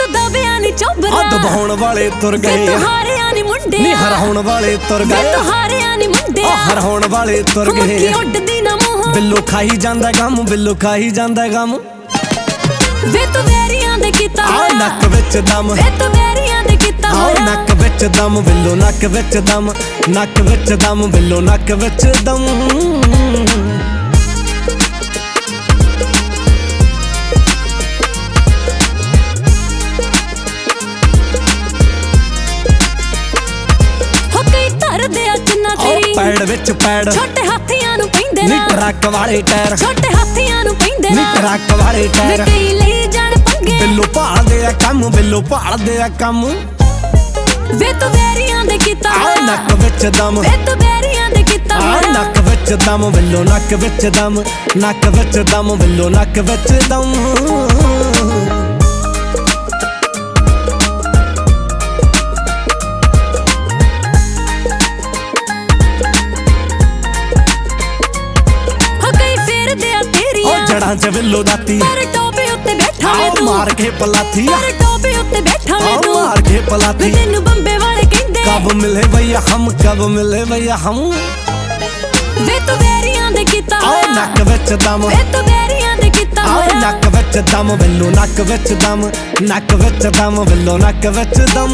ਦਬਿਆ ਨੀ ਚੋਬਰਾ ਦਬਾਉਣ ਵਾਲੇ ਤੁਰ ਗਏ ਹਾਰਿਆ ਨੀ ਮੁੰਡਿਆ ਨੀ ਹਰਾਉਣ ਵਾਲੇ ਤੁਰ ਗਏ ਹਾਰਿਆ ਨੀ ਮੁੰਡਿਆ ਹਰਾਉਣ ਵਾਲੇ ਤੁਰ ਗਏ ਮੱਖੀ ਉੱਡਦੀ ਨਾ ਮੂੰਹ ਬਿੱਲੋ ਖਾਈ ਜਾਂਦਾ ਗਮ ਬਿੱਲੋ ਖਾਈ ਜਾਂਦਾ ਗਮ ਵੇ ਤੂੰ ਵੈਰੀਆਂ ਦੇ ਕੀਤਾ ਆ ਨੱਕ ਵਿੱਚ ਦਮ ਵੇ ਤੂੰ ਵੈਰੀਆਂ ਦੇ ਕੀਤਾ ਆ ਨੱਕ ਵਿੱਚ ਦਮ ਬਿੱਲੋ ਨੱਕ ਵਿੱਚ ਦਮ ਨੱਕ ਵਿੱਚ ਦਮ ਬਿੱਲੋ ਨੱਕ ਵਿੱਚ ਦਮ ਪੈੜ ਵਿੱਚ ਪੈੜ ਛੋਟੇ ਹਾਥੀਆਂ ਨੂੰ ਪੈਂਦੇ ਨੀ ਟਰੱਕ ਵਾਲੇ ਟਾਇਰ ਛੋਟੇ ਹਾਥੀਆਂ ਨੂੰ ਪੈਂਦੇ ਨੀ ਟਰੱਕ ਵਾਲੇ ਟਾਇਰ ਕਈ ਲਈ ਜਾਣ ਪੰਗੇ ਬਿੱਲੋ ਭਾਲਦੇ ਆ ਕੰਮ ਬਿੱਲੋ ਭਾਲਦੇ ਆ ਕੰਮ ਵੇ ਤੂੰ ਵੈਰੀਆਂ ਦੇ ਕੀਤਾ ਆ ਨੱਕ ਵਿੱਚ ਦਮ ਵੇ ਤੂੰ ਵੈਰੀਆਂ ਦੇ ਕੀਤਾ ਆ ਨੱਕ ਵਿੱਚ ਦਮ ਬਿੱਲੋ ਨੱਕ ਵਿੱਚ ਦਮ ਨੱਕ ਵਿੱਚ ਦਮ ਬਿੱਲੋ ਨੱਕ ਵਿੱਚ ਦਮ ਜੜਾਂ ਚ ਬਿੱਲੋ ਦਾਤੀ ਪਰ ਟੋਪੇ ਉੱਤੇ ਬੈਠਾ ਵੇ ਤੂੰ ਮਾਰ ਕੇ ਪਲਾਥੀ ਪਰ ਟੋਪੇ ਉੱਤੇ ਬੈਠਾ ਵੇ ਤੂੰ ਮਾਰ ਕੇ ਪਲਾਥੀ ਤੈਨੂੰ ਬੰਬੇ ਵਾਲੇ ਕਹਿੰਦੇ ਕਬ ਮਿਲੇ ਭਈਆ ਹਮ ਕਬ ਮਿਲੇ ਭਈਆ ਹਮ ਵੇ ਤੂੰ ਵੈਰੀਆਂ ਦੇ ਕੀਤਾ ਨੱਕ ਵਿੱਚ ਦਮ ਵੇ ਤੂੰ ਵੈਰੀਆਂ ਦੇ ਕੀਤਾ ਨੱਕ ਵਿੱਚ ਦਮ ਬਿੱਲੋ ਨੱਕ ਵਿੱਚ ਦਮ ਨੱਕ ਵਿੱਚ ਦਮ ਬਿੱਲੋ ਨੱਕ ਵਿੱਚ ਦਮ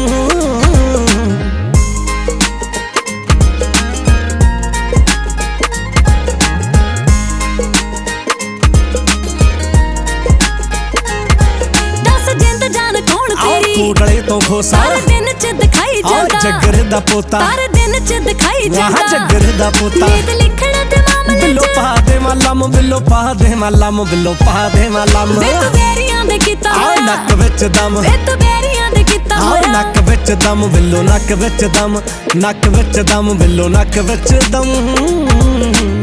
ਕੋਟਲੇ ਤੋਂ ਖੋਸਾ ਤਾਰ ਦਿਨ ਚ ਦਿਖਾਈ ਜਾਂਦਾ ਜੱਗਰ ਦਾ ਪੋਤਾ ਤਾਰ ਦਿਨ ਚ ਦਿਖਾਈ ਜਾਂਦਾ ਜੱਗਰ ਦਾ ਪੋਤਾ ਨੀਂਦ ਲਿਖਣਾ ਤੇ ਮਾਮਲੇ ਬਿੱਲੋ ਪਾ ਦੇ ਮਾਲਮ ਬਿੱਲੋ ਪਾ ਦੇ ਮਾਲਮ ਬਿੱਲੋ ਪਾ ਦੇ ਮਾਲਮ ਵੇ ਤੂੰ ਵੈਰੀਆਂ ਦੇ ਕੀਤਾ ਨੱਕ ਵਿੱਚ ਦਮ ਵੇ ਤੂੰ ਵੈਰੀਆਂ ਦੇ ਕੀਤਾ ਨੱਕ ਵਿੱਚ ਦਮ ਬਿੱਲੋ ਨੱਕ ਵਿੱਚ ਦਮ ਨੱਕ ਵਿੱਚ ਦਮ ਬਿੱਲੋ ਨੱਕ ਵਿੱਚ ਦਮ